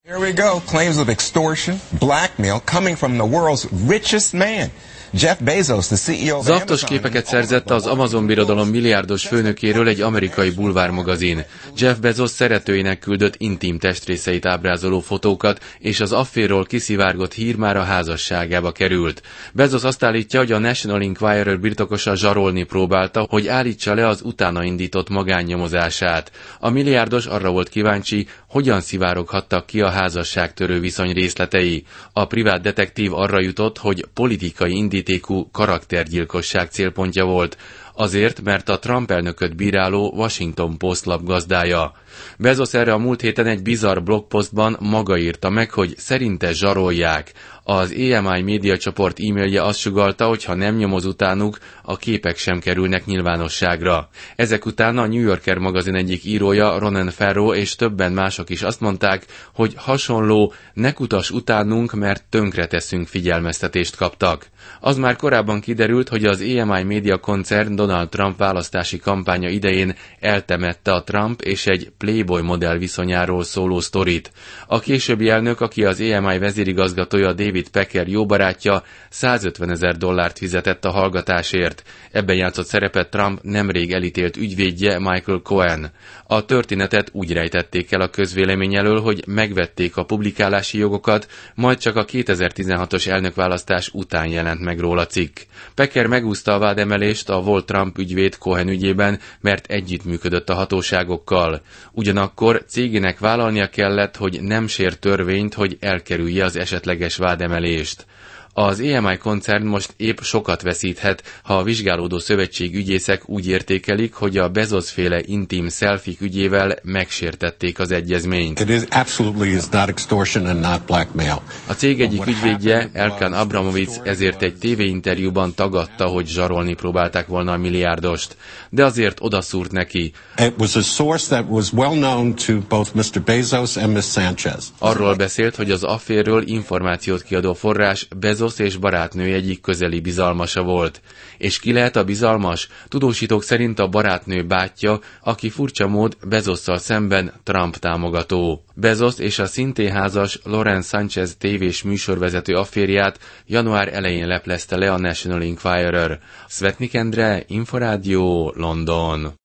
Here we go. Claims of extortion, blackmail coming from the world's richest man. Jeff Bezos, the CEO of Zaktos képeket szerzett az Amazon birodalom milliárdos főnökéről egy amerikai bulvármagazin. Jeff Bezos szeretőinek küldött intim testrészeit ábrázoló fotókat, és az afférról kiszivárgott hír már a házasságába került. Bezos azt állítja, hogy a National Enquirer birtokosa zsarolni próbálta, hogy állítsa le az utána indított magánnyomozását. A milliárdos arra volt kíváncsi, hogyan szivároghattak ki a házasságtörő viszony részletei. A privát detektív arra jutott, hogy politikai indítékú karaktergyilkosság célpontja volt, azért, mert a Trump elnököt bíráló Washington Post lap gazdája. Bezos erre a múlt héten egy bizarr blogpostban maga írta meg, hogy szerinte zsarolják. Az EMI médiacsoport e-mailje azt sugallta, hogy ha nem nyomoz utánuk, a képek sem kerülnek nyilvánosságra. Ezek után a New Yorker magazin egyik írója, Ronan Farrow és többen mások is azt mondták, hogy hasonló "ne kutass utánunk, mert tönkreteszünk" figyelmeztetést kaptak. Az már korábban kiderült, hogy az EMI média koncern Donald Trump választási kampánya idején eltemette a Trump és egy Playboy modell viszonyáról szóló sztorit. A későbbi elnök, aki az EMI vezérigazgatója, David Pecker jó barátja, $150,000 fizetett a hallgatásért. Ebben játszott szerepet Trump nemrég elítélt ügyvédje, Michael Cohen. A történetet úgy rejtették el a közvélemény elől, hogy megvették a publikálási jogokat, majd csak a 2016-os elnökválasztás után jelent meg róla cikk. Pecker megúszta a vádemelést a volt Trump ügyvéd Cohen ügyében, mert együttműködött a hatóságokkal. Ugyanakkor cégének vállalnia kellett, hogy nem sért törvényt, hogy elkerülje az esetleges vádemelést. Az EMI koncern most épp sokat veszíthet, ha a vizsgálódó szövetségügyészek úgy értékelik, hogy a Bezos-féle intim selfie ügyével megsértették az egyezményt. A cég egyik ügyvédje, Elkan Abramovic, ezért egy tévéinterjúban tagadta, hogy zsarolni próbálták volna a milliárdost, de azért odaszúrt neki. Arról beszélt, hogy az afférről információt kiadó forrás Bezos és barátnője egyik közeli bizalmasa volt. És ki lehet a bizalmas? Tudósítók szerint a barátnő bátyja, aki furcsa mód Bezosszal szemben Trump támogató. Bezos és a szintén házas Lauren Sanchez tévés műsorvezető afférját január elején leplezte le a National Enquirer. Svetnik Endre, Inforádió, London.